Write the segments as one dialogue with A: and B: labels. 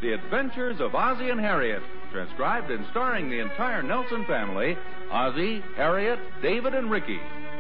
A: The Adventures of Ozzie and Harriet, transcribed and starring the entire Nelson family, Ozzie, Harriet, David, and Ricky.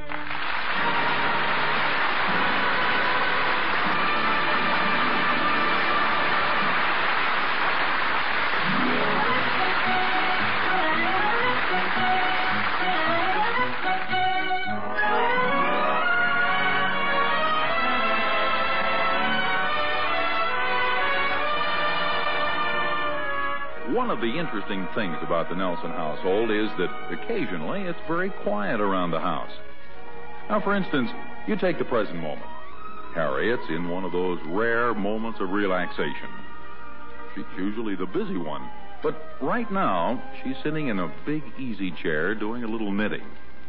A: One of the interesting things about the Nelson household is that occasionally it's very quiet around the house. Now, for instance, you take the present moment. Harriet's in one of those rare moments of relaxation. She's usually the busy one, but right now she's sitting in a big easy chair doing a little knitting.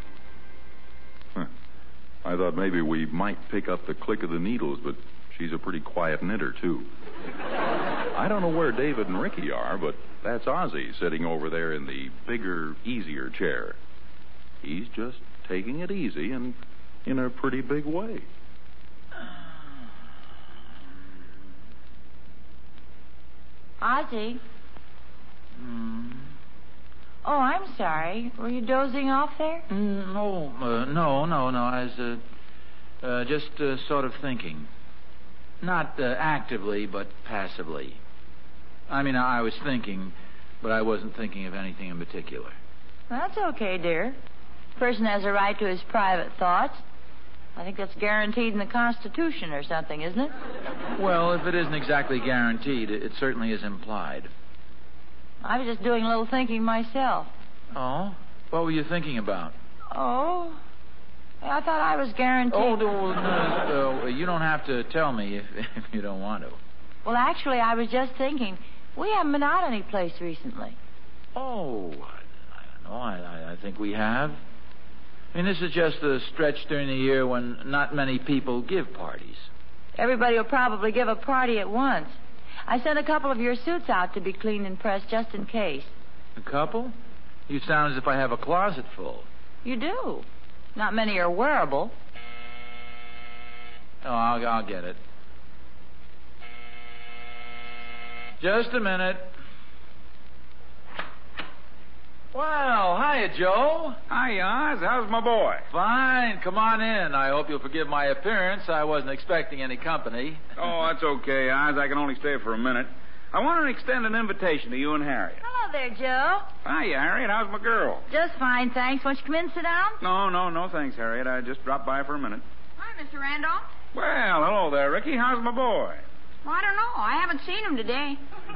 A: I thought maybe we might pick up the click of the needles, but she's a pretty quiet knitter, too. I don't know where David and Ricky are, but that's Ozzie sitting over there in the bigger, easier chair. He's just taking it easy and in a pretty big way.
B: Ozzie? Oh, I'm sorry. Were you dozing off there?
C: No. I was just sort of thinking. Not actively, but passively. I mean, I was thinking, but I wasn't thinking of anything in particular.
B: That's okay, dear. A person has a right to his private thoughts. I think that's guaranteed in the Constitution or something, isn't it?
C: Well, if it isn't exactly guaranteed, it certainly is implied.
B: I was just doing a little thinking myself.
C: Oh? What were you thinking about?
B: Oh, I thought I was guaranteed.
C: Oh, no, you don't have to tell me if you don't want to.
B: Well, actually, I was just thinking, we haven't been out any place recently.
C: Oh, I don't know. I think we have. I mean, this is just a stretch during the year when not many people give parties.
B: Everybody will probably give a party at once. I sent a couple of your suits out to be cleaned and pressed just in case.
C: A couple? You sound as if I have a closet full.
B: You do. Not many are wearable.
C: Oh, I'll get it. Just a minute. Well, hiya, Joe.
D: Hi, Oz. How's my boy?
C: Fine. Come on in. I hope you'll forgive my appearance. I wasn't expecting any company.
D: Oh, that's okay, Oz. I can only stay for a minute. I want to extend an invitation to you and Harriet.
B: Hello there, Joe.
D: Hiya, Harriet. How's my girl?
B: Just fine, thanks. Won't you come in and sit down?
D: No, thanks, Harriet. I just dropped by for a minute.
E: Hi, Mr. Randolph.
D: Well, hello there, Ricky. How's my boy?
E: Well, I don't know. I haven't seen him today.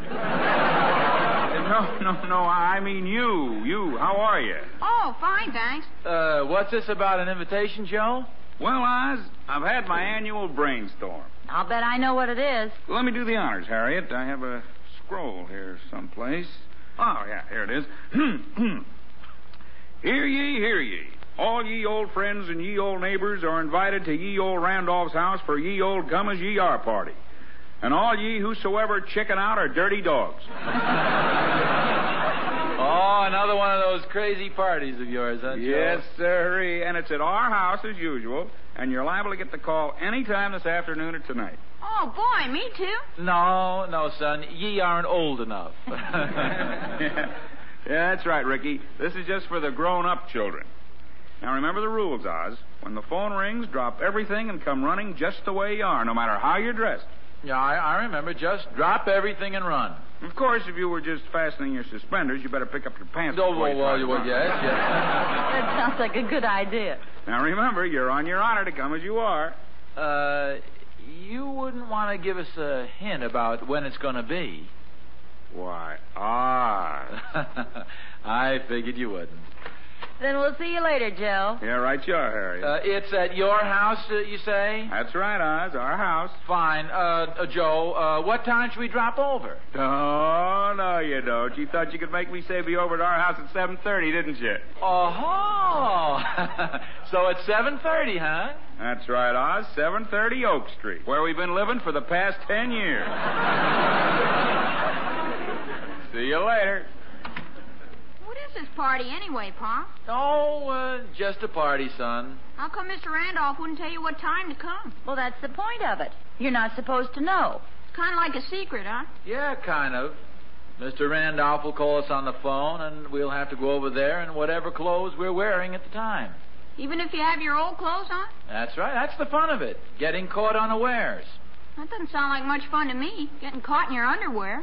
D: No, I mean you. How are you?
E: Oh, fine, thanks.
C: What's this about an invitation, Joe?
D: Well, Oz, I've had my annual brainstorm.
B: I'll bet I know what it is.
D: Let me do the honors, Harriet. I have a scroll here someplace. Oh, yeah, here it is. Hear ye. All ye old friends and ye old neighbors are invited to ye old Randolph's house for ye old come as ye are party. And all ye whosoever chicken out are dirty dogs.
C: Oh, another one of those crazy parties of yours, huh, Joe?
D: Yes, sir. And it's at our house as usual. And you're liable to get the call any time this afternoon or tonight.
E: Oh, boy, me too.
C: No, son. Ye aren't old enough.
D: Yeah, that's right, Ricky. This is just for the grown-up children. Now, remember the rules, Oz. When the phone rings, drop everything and come running just the way you are, no matter how you're dressed.
C: Yeah, I remember. Just drop everything and run.
D: Of course, if you were just fastening your suspenders, you better pick up your pants.
C: Yes.
B: That sounds like a good idea.
D: Now, remember, you're on your honor to come as you are.
C: You wouldn't want to give us a hint about when it's going to be.
D: Why,
C: I figured you wouldn't.
B: Then we'll see you later, Joe.
D: Yeah, right you are, Harry.
C: It's at your house, you say?
D: That's right, Oz, our house.
C: Fine. Joe, what time should we drop over?
D: Oh, no, you don't. You thought you could make me say be over at our house at 7:30, didn't you?
C: Oh, so it's 7:30, huh?
D: That's right, Oz, 730 Oak Street, where we've been living for the past 10 years. See you later.
E: What is this party anyway, Pa?
C: Oh, just a party, son.
E: How come Mr. Randolph wouldn't tell you what time to come?
B: Well, that's the point of it. You're not supposed to know.
E: Kind of like a secret, huh?
C: Yeah, kind of. Mr. Randolph will call us on the phone, and we'll have to go over there in whatever clothes we're wearing at the time.
E: Even if you have your old clothes on?
C: That's right. That's the fun of it, getting caught unawares.
E: That doesn't sound like much fun to me, getting caught in your underwear.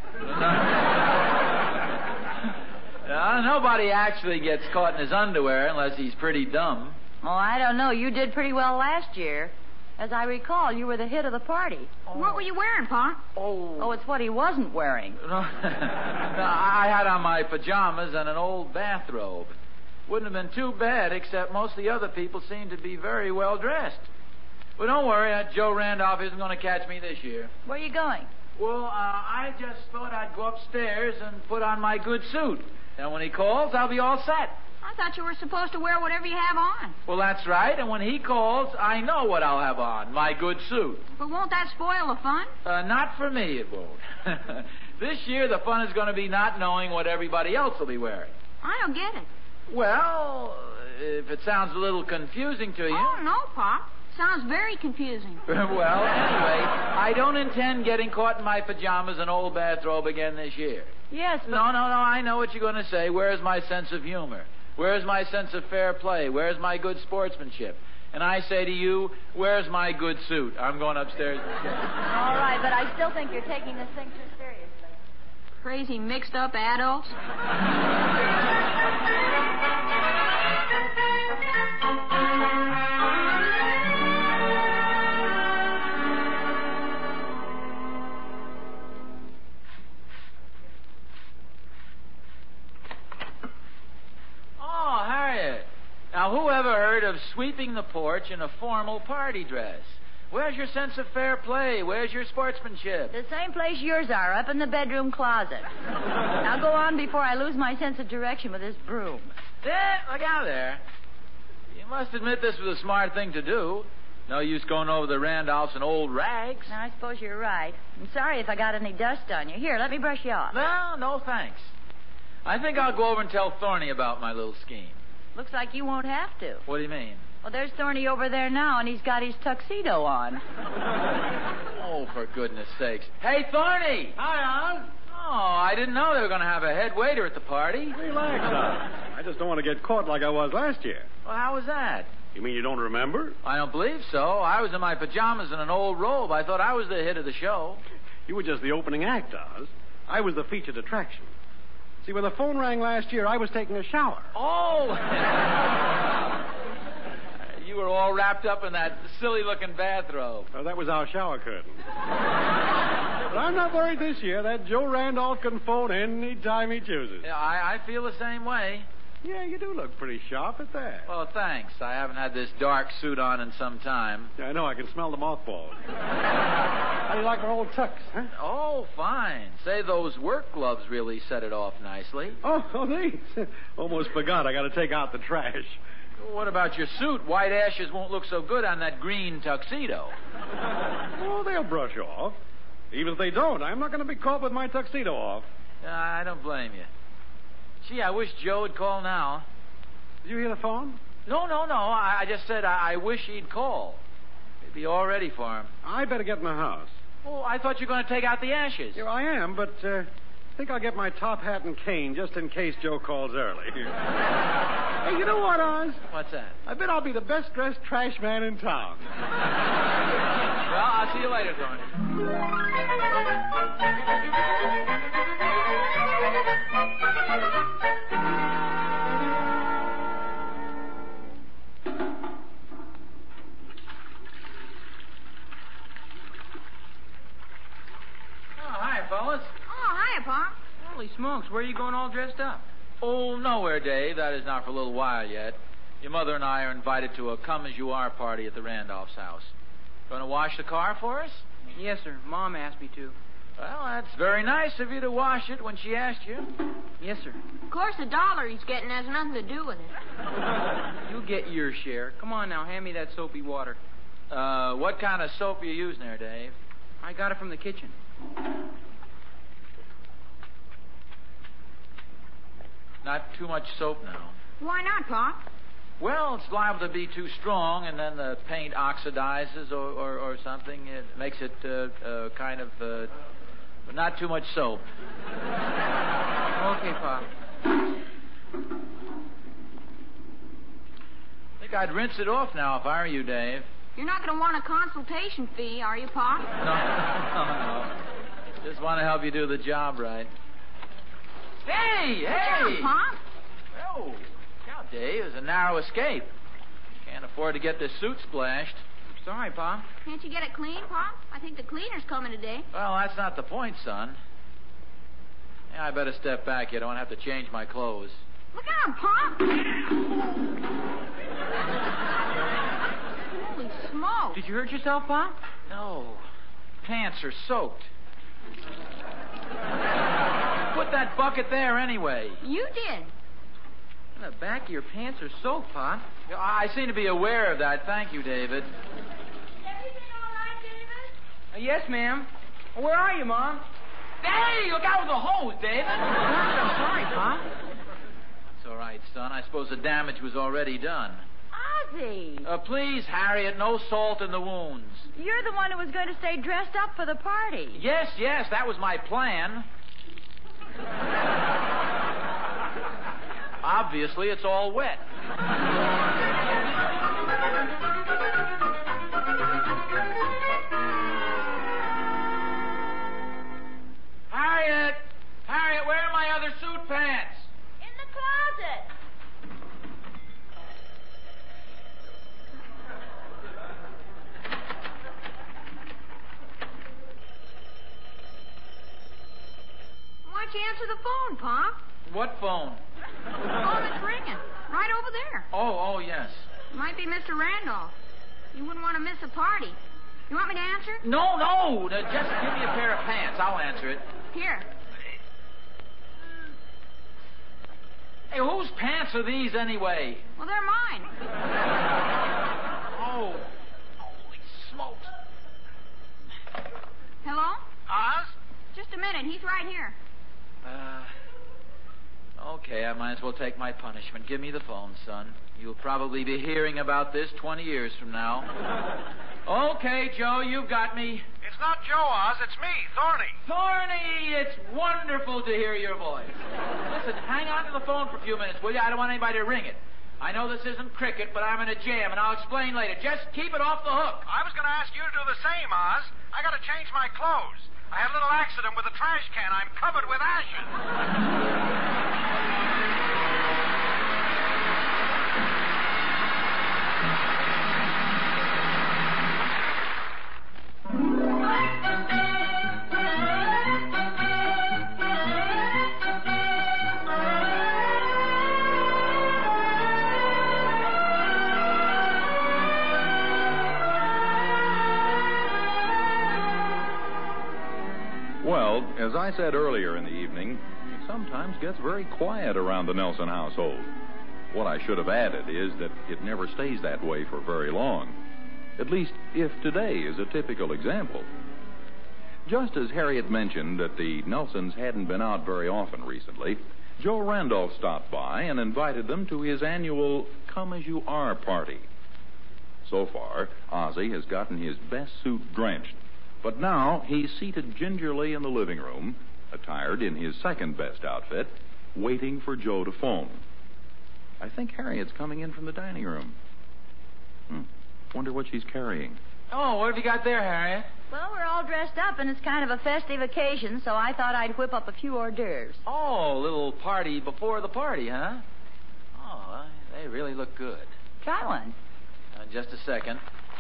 C: Nobody actually gets caught in his underwear unless he's pretty dumb.
B: Oh, I don't know. You did pretty well last year. As I recall, you were the hit of the party.
E: What were you wearing, Pa?
B: Oh, it's what he wasn't wearing.
C: No, I had on my pajamas and an old bathrobe. Wouldn't have been too bad, except most of the other people seemed to be very well dressed. But don't worry, Joe Randolph isn't going to catch me this year.
B: Where are you going?
C: Well, I just thought I'd go upstairs and put on my good suit. And when he calls, I'll be all set.
E: I thought you were supposed to wear whatever you have on.
C: Well, that's right. And when he calls, I know what I'll have on, my good suit.
E: But won't that spoil the fun?
C: Not for me, it won't. This year, the fun is going to be not knowing what everybody else will be wearing.
E: I don't get it.
C: Well, if it sounds a little confusing to you...
E: Oh, no, Pop. Sounds very confusing.
C: Well, anyway, I don't intend getting caught in my pajamas and old bathrobe again this year.
B: Yes, but...
C: No, I know what you're going to say. Where's my sense of humor? Where's my sense of fair play? Where's my good sportsmanship? And I say to you, where's my good suit? I'm going upstairs.
B: All right, but I still think you're taking this thing too seriously.
E: Crazy mixed-up adults.
C: Now, who ever heard of sweeping the porch in a formal party dress? Where's your sense of fair play? Where's your sportsmanship?
B: The same place yours are, up in the bedroom closet. Now go on before I lose my sense of direction with this broom.
C: Look out there. You must admit this was a smart thing to do. No use going over the Randolphs in old rags.
B: Now, I suppose you're right. I'm sorry if I got any dust on you. Here, let me brush you off.
C: No thanks. I think I'll go over and tell Thorny about my little scheme.
B: Looks like you won't have to.
C: What do you mean?
B: Well, there's Thorny over there now, and he's got his tuxedo on.
C: Oh, for goodness sakes. Hey, Thorny!
F: Hi, Oz.
C: Oh, I didn't know they were going to have a head waiter at the party.
F: Relax, Oz. I just don't want to get caught like I was last year.
C: Well, how was that?
F: You mean you don't remember?
C: I don't believe so. I was in my pajamas and an old robe. I thought I was the hit of the show.
F: You were just the opening act, Oz. I was the featured attraction. See, when the phone rang last year, I was taking a shower.
C: Oh! You were all wrapped up in that silly-looking bathrobe.
F: Oh, that was our shower curtain. But I'm not worried this year. That Joe Randolph can phone any time he chooses.
C: Yeah, I feel the same way.
F: Yeah, you do look pretty sharp at that.
C: Well, thanks. I haven't had this dark suit on in some time.
F: Yeah, I know. I can smell the mothballs. How do you like our old tux, huh?
C: Oh, fine. Say, those work gloves really set it off nicely.
F: Oh, these. Almost forgot. I got to take out the trash.
C: What about your suit? White ashes won't look so good on that green tuxedo.
F: Oh, they'll brush off. Even if they don't, I'm not going to be caught with my tuxedo off.
C: I don't blame you. Gee, I wish Joe would call now.
F: Did you hear the phone?
C: No. I just said I wish he'd call. It'd be all ready for him.
F: I better get in the house.
C: Oh, I thought you were going to take out the ashes.
F: Yeah, I am, but I think I'll get my top hat and cane just in case Joe calls early. Hey, you know what, Oz?
C: What's that?
F: I bet I'll be the best-dressed trash man in town.
C: Well, I'll see you later, Thorny. Fellas.
E: Oh, hiya, Pop.
C: Holy smokes, where are you going all dressed up? Oh, nowhere, Dave. That is not for a little while yet. Your mother and I are invited to a come-as-you-are party at the Randolph's house. Going to wash the car for us?
G: Yes, sir. Mom asked me to.
C: Well, that's very nice of you to wash it when she asked you.
G: Yes, sir.
E: Of course, the dollar he's getting has nothing to do with it.
G: You get your share. Come on now, hand me that soapy water.
C: What kind of soap are you using there, Dave?
G: I got it from the kitchen.
C: Not too much soap now.
E: Why not, Pop?
C: Well, it's liable to be too strong, and then the paint oxidizes or something. It makes it kind of not too much soap.
G: Okay, Pop.
C: I think I'd rinse it off now if I were you, Dave.
E: You're not going to want a consultation fee, are you, Pop?
C: No. Just want to help you do the job right. Hey!
E: Down, Pop.
C: Oh, now, Dave, it was a narrow escape. Can't afford to get this suit splashed.
G: Sorry, Pop.
E: Can't you get it clean, Pop? I think the cleaner's coming today.
C: Well, that's not the point, son. Yeah, I better step back here. I don't have to change my clothes.
E: Look out, Pop! Holy smoke.
G: Did you hurt yourself, Pop?
C: No. Pants are soaked. Put that bucket there anyway.
E: You did.
G: The back of your pants are soaked, Pop.
C: I seem to be aware of that. Thank you, David.
E: Everything all right, David?
G: Yes, ma'am. Where are you, Mom?
C: Hey, look out with the hose, David.
G: I'm sorry, Pop.
C: That's all right, son. I suppose the damage was already done.
B: Ozzy,
C: Please, Harriet, no salt in the wounds.
B: you're the one who was going to stay dressed up for the party.
C: Yes, that was my plan. Obviously, it's all wet. Harriet, where are my other suit pants?
B: In the closet.
E: Why'd you answer the phone, Pop?
C: What phone?
E: The phone that's ringing. Right over there.
C: Oh, yes.
E: It might be Mr. Randolph. You wouldn't want to miss a party. You want me to answer?
C: No. Just give me a pair of pants. I'll answer it.
E: Here.
C: Hey, whose pants are these anyway?
E: Well, they're mine.
C: Oh, holy smokes.
E: Hello?
H: Oz?
E: Just a minute. He's right here.
C: Okay, I might as well take my punishment. Give me the phone, son. You'll probably be hearing about this 20 years from now. Okay, Joe, you've got me.
H: It's not Joe, Oz. It's me, Thorny.
C: Thorny, it's wonderful to hear your voice. Listen, hang on to the phone for a few minutes, will you? I don't want anybody to ring it. I know this isn't cricket, but I'm in a jam, and I'll explain later. Just keep it off the hook.
H: I was going to ask you to do the same, Oz. I got to change my clothes. I had a little accident with a trash can. I'm covered with ashes.
A: Well, as I said earlier in the evening, it sometimes gets very quiet around the Nelson household. What I should have added is that it never stays that way for very long. At least, if today is a typical example. Just as Harriet mentioned that the Nelsons hadn't been out very often recently, Joe Randolph stopped by and invited them to his annual Come As You Are party. So far, Ozzie has gotten his best suit drenched, but now he's seated gingerly in the living room, attired in his second-best outfit, waiting for Joe to phone. I think Harriet's coming in from the dining room. Wonder what she's carrying.
C: Oh, what have you got there, Harriet?
B: Well, we're all dressed up, and it's kind of a festive occasion, so I thought I'd whip up a few hors d'oeuvres.
C: Oh, a little party before the party, huh? Oh, they really look good.
B: Try one.
C: Just a second.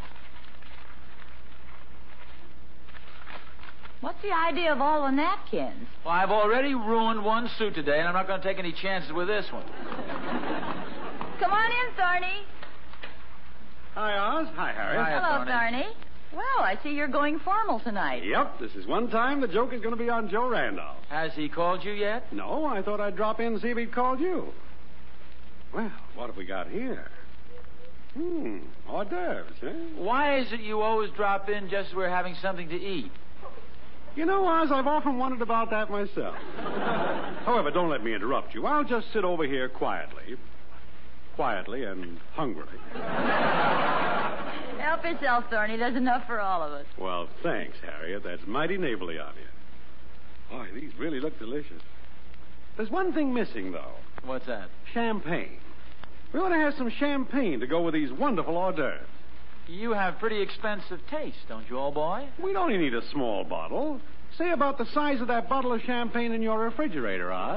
B: What's the idea of all the napkins?
C: Well, I've already ruined one suit today, and I'm not going to take any chances with this one.
B: Come on in, Thorny.
F: Hi, Oz. Hi, Harriet.
C: Hi,
B: Hello,
C: Thorny.
B: Thorny. Well, I see you're going formal tonight.
F: Yep, this is one time the joke is going to be on Joe Randolph.
C: Has he called you yet?
F: No, I thought I'd drop in and see if he'd called you. Well, what have we got here? Hors d'oeuvres, eh?
C: Why is it you always drop in just as we're having something to eat?
F: You know, Oz, I've often wondered about that myself. However, don't let me interrupt you. I'll just sit over here quietly. quietly and hungrily.
B: Help yourself, Thorny. There's enough for all of us.
F: Well, thanks, Harriet. That's mighty neighborly of you. Boy, these really look delicious. There's one thing missing, though.
C: What's that?
F: Champagne. We ought to have some champagne to go with these wonderful hors d'oeuvres.
C: You have pretty expensive taste, don't you, old boy?
F: We'd only need a small bottle. Say about the size of that bottle of champagne in your refrigerator, Oz.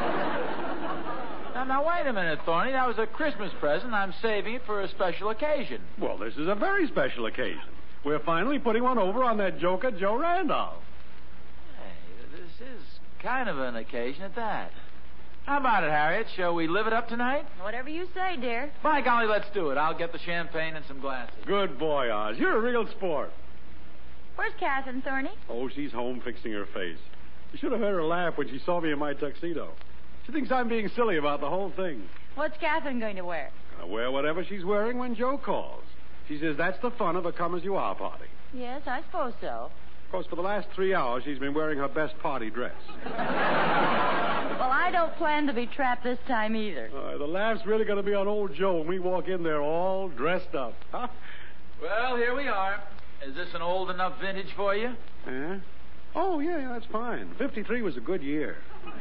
C: Now, wait a minute, Thorny. That was a Christmas present. I'm saving it for a special occasion.
F: Well, this is a very special occasion. We're finally putting one over on that joker, Joe Randolph.
C: Hey, this is kind of an occasion at that. How about it, Harriet? Shall we live it up tonight?
B: Whatever you say, dear.
C: By golly, let's do it. I'll get the champagne and some glasses.
F: Good boy, Oz. You're a real sport.
B: Where's Catherine, Thorny?
F: Oh, she's home fixing her face. You should have heard her laugh when she saw me in my tuxedo. She thinks I'm being silly about the whole thing.
B: What's Catherine going to wear?
F: Gonna wear whatever she's wearing when Joe calls. She says that's the fun of a come-as-you-are party.
B: Yes, I suppose so.
F: Of course, for the last 3 hours, she's been wearing her best party dress.
B: Well, I don't plan to be trapped this time either.
F: The laugh's really going to be on old Joe when we walk in there all dressed up. Huh?
C: Well, here we are. Is this an old enough vintage for you?
F: Yeah? Oh, yeah, that's fine. 53 was a good year.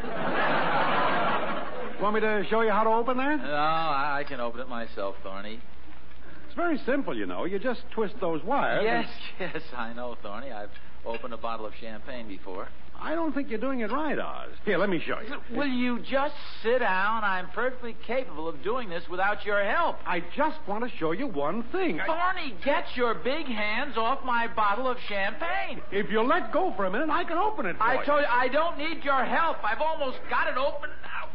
F: Want me to show you how to open that?
C: No, I can open it myself, Thorny.
F: It's very simple, you know. You just twist those wires.
C: Yes, I know, Thorny. I've opened a bottle of champagne before.
F: I don't think you're doing it right, Oz. Here, let me show you.
C: Will you just sit down? I'm perfectly capable of doing this without your help.
F: I just want to show you one thing.
C: Thorny, get your big hands off my bottle of champagne.
F: If you let go for a minute, I can open it for you.
C: I told you, I don't need your help. I've almost got it open now.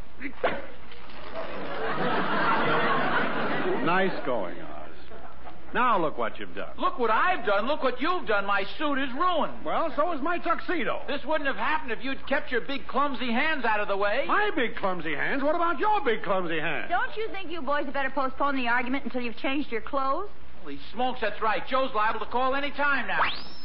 F: Nice going, Oz. Now look what you've done.
C: Look what I've done. Look what you've done. My suit is ruined.
F: Well, so is my tuxedo.
C: This wouldn't have happened if you'd kept your big, clumsy hands out of the way.
F: My big, clumsy hands? What about your big, clumsy hands?
B: Don't you think you boys had better postpone the argument until you've changed your clothes?
C: Holy smokes, that's right. Joe's liable to call any time now.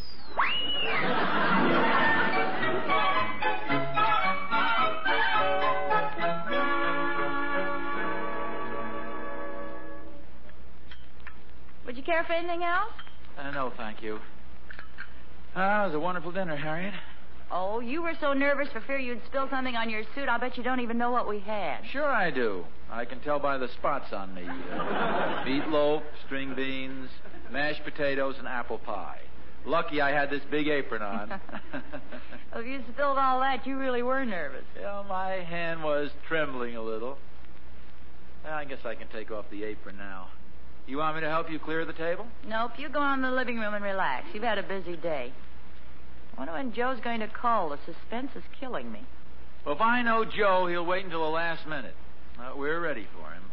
B: Would you care for anything else?
C: No, thank you. It was a wonderful dinner, Harriet.
B: Oh, you were so nervous for fear you'd spill something on your suit, I'll bet you don't even know what we had.
C: Sure I do. I can tell by the spots on me. Meatloaf, string beans, mashed potatoes, and apple pie. Lucky I had this big apron on.
B: Well, if you spilled all that, you really were nervous.
C: Yeah, my hand was trembling a little. Well, I guess I can take off the apron now. You want me to help you clear the table?
B: Nope, you go on in the living room and relax. You've had a busy day. I wonder when Joe's going to call. The suspense is killing me.
C: Well, if I know Joe, he'll wait until the last minute. We're ready for him.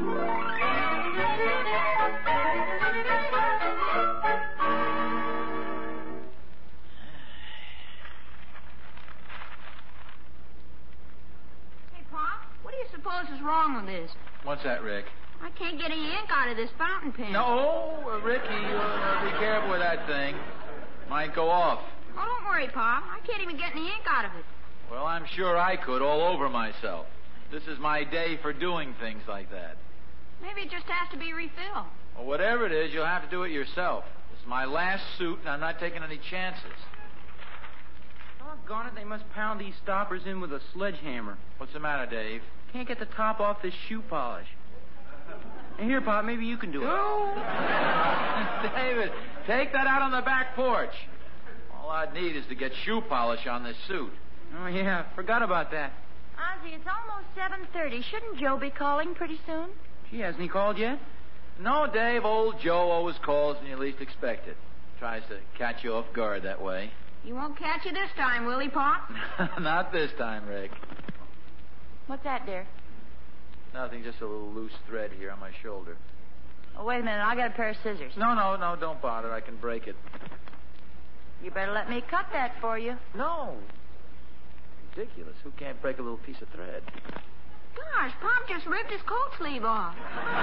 E: Hey, Pop, what do you suppose is wrong with this?
C: What's that, Rick?
E: I can't get any ink out of this fountain pen.
C: No, Ricky, be careful with that thing. Might go off.
E: Oh, don't worry, Pop. I can't even get any ink out of it.
C: Well, I'm sure I could all over myself. This is my day for doing things like that.
E: Maybe it just has to be refilled.
C: Well, whatever it is, you'll have to do it yourself. It's my last suit, and I'm not taking any chances.
G: Doggone it, they must pound these stoppers in with a sledgehammer.
C: What's the matter, Dave?
G: Can't get the top off this shoe polish. And here, Pop, maybe you can do it.
C: David, take that out on the back porch. All I'd need is to get shoe polish on this suit.
G: Oh, yeah, forgot about that.
B: Ozzie, it's almost 7:30. Shouldn't Joe be calling pretty soon?
G: Gee, hasn't he called yet?
C: No, Dave, old Joe always calls when you least expect it. Tries to catch you off guard that way.
E: He won't catch you this time, will he, Pop?
C: Not this time, Rick.
B: What's that, dear?
C: Nothing, just a little loose thread here on my shoulder.
B: Oh, wait a minute. I'll get a pair of scissors.
C: No, don't bother. I can break it.
B: You better let me cut that for you.
C: No. Ridiculous. Who can't break a little piece of thread?
E: Gosh, Pop just ripped his coat sleeve off.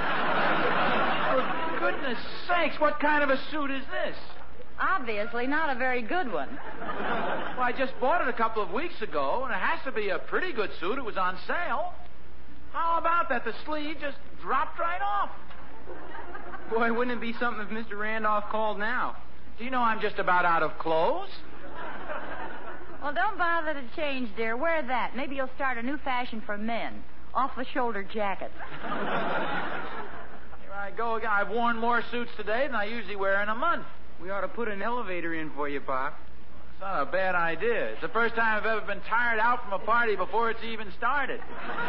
C: For goodness sakes, what kind of a suit is this?
B: Obviously not a very good one.
C: Well, I just bought it a couple of weeks ago, and it has to be a pretty good suit. It was on sale. How about that? The sleeve just dropped right off.
G: Boy, wouldn't it be something if Mr. Randolph called now?
C: Do you know I'm just about out of clothes?
B: Well, don't bother to change, dear. Wear that. Maybe you'll start a new fashion for men. Off-the-shoulder jackets.
C: Here I go again. I've worn more suits today than I usually wear in a month.
G: We ought to put an elevator in for you, Pop.
C: It's not a bad idea. It's the first time I've ever been tired out from a party before it's even started.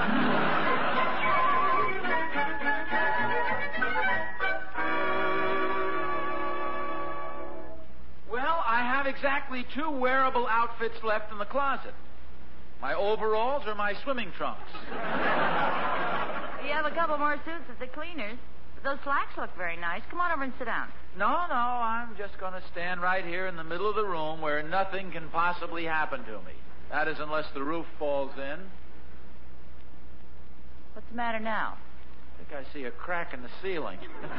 C: Well, I have exactly 2 wearable outfits left in the closet. My overalls or my swimming trunks.
B: You have a couple more suits at the cleaners. But those slacks look very nice. Come on over and sit down.
C: No, I'm just going to stand right here in the middle of the room where nothing can possibly happen to me. That is, unless the roof falls in.
B: What's the matter now?
C: I think I see a crack in the ceiling.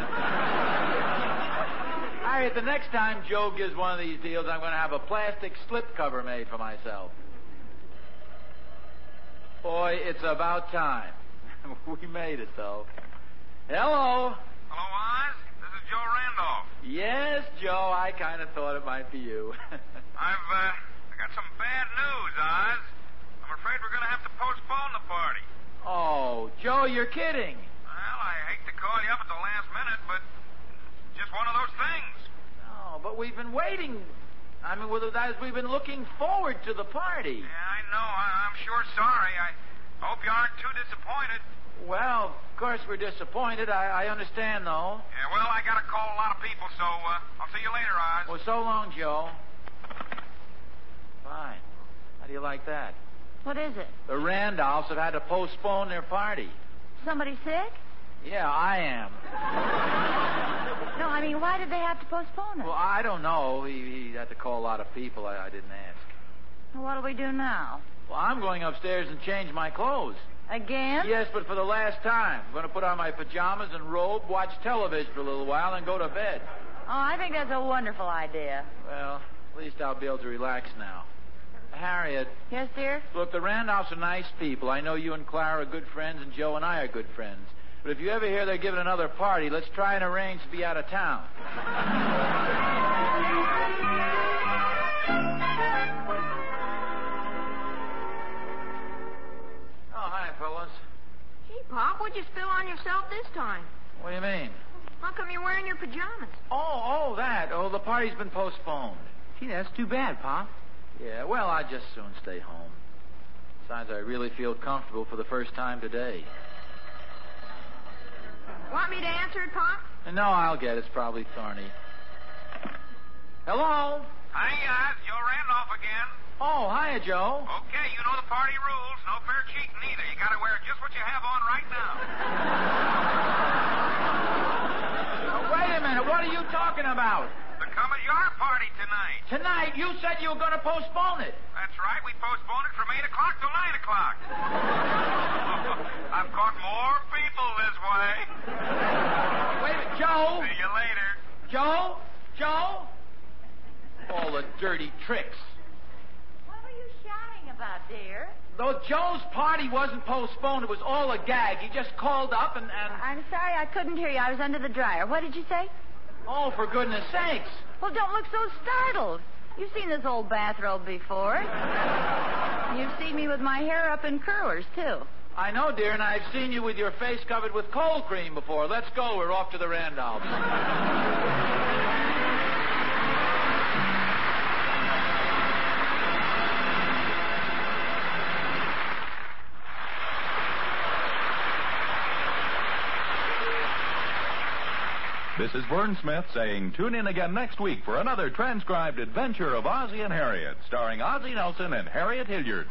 C: Harriet, the next time Joe gives one of these deals, I'm going to have a plastic slipcover made for myself. Boy, it's about time. We made it, though. Hello.
H: Hello, Oz. This is Joe Randolph.
C: Yes, Joe. I kind of thought it might be you.
H: I got some bad news, Oz. I'm afraid we're going to have to postpone the party.
C: Oh, Joe, you're kidding.
H: Well, I hate to call you up at the last minute, but just one of those things.
C: No, but we've been waiting. I mean, we've been looking forward to the party.
H: Yeah, I know. I'm sure sorry. I hope you aren't too disappointed.
C: Well, of course we're disappointed. I understand, though.
H: Yeah, well, I got to call a lot of people, so I'll see you later, Oz.
C: Well, so long, Joe. Fine. How do you like that?
B: What is it?
C: The Randolphs have had to postpone their party.
B: Somebody sick?
C: Yeah, I am.
B: No, I mean, why did they have to postpone it?
C: Well, I don't know. He had to call a lot of people. I didn't ask.
B: Well, what do we do now?
C: Well, I'm going upstairs and change my clothes.
B: Again?
C: Yes, but for the last time. I'm going to put on my pajamas and robe, watch television for a little while, and go to bed.
B: Oh, I think that's a wonderful idea.
C: Well, at least I'll be able to relax now. Harriet.
B: Yes, dear?
C: Look, the Randolphs are nice people. I know you and Clara are good friends, and Joe and I are good friends. But if you ever hear they're giving another party, let's try and arrange to be out of town. Oh, hi, fellas.
E: Gee, Pop, what'd you spill on yourself this time?
C: What do you mean?
E: How come you're wearing your pajamas?
C: Oh, that. Oh, the party's been postponed.
G: Gee, that's too bad, Pop.
C: Yeah, well, I'd just soon stay home. Besides, I really feel comfortable for the first time today.
E: Want me to answer it, Pop?
C: No, I'll get it. It's probably Thorny. Hello?
H: Hi, Oz. Joe Randolph again.
C: Oh, hiya, Joe.
H: Okay, you know the party rules. No fair cheating either. You got to wear just what you have on right now.
C: Wait a minute. What are you talking about?
H: The come at your party tonight.
C: Tonight, you said you were going to postpone it.
H: That's right. We postponed it from 8 o'clock till 9 o'clock. I've caught more people this way.
C: Wait a minute, Joe.
H: See you later.
C: Joe? All the dirty tricks.
B: What were you shouting about, dear?
C: Though Joe's party wasn't postponed, it was all a gag. He just called up and...
B: I'm sorry, I couldn't hear you. I was under the dryer. What did you say?
C: Oh, for goodness sakes.
B: Well, don't look so startled. You've seen this old bathrobe before. You've seen me with my hair up in curlers, too.
C: I know, dear, and I've seen you with your face covered with cold cream before. Let's go. We're off to the Randolphs.
A: This is Vern Smith saying tune in again next week for another transcribed adventure of Ozzie and Harriet, starring Ozzie Nelson and Harriet Hilliard.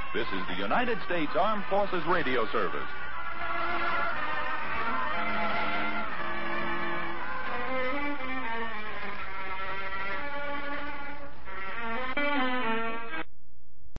A: This is the United States Armed Forces Radio Service.